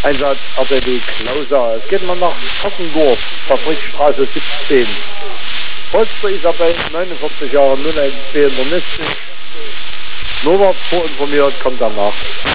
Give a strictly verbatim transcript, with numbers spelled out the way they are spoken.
Einsatz A D D Klauser. Es geht mal nach Kottendorf, Fabrikstraße siebzehn. Polster Isabel, neunundvierzig Jahre, null eins zwei neunzig. Norbert vorinformiert, kommt danach.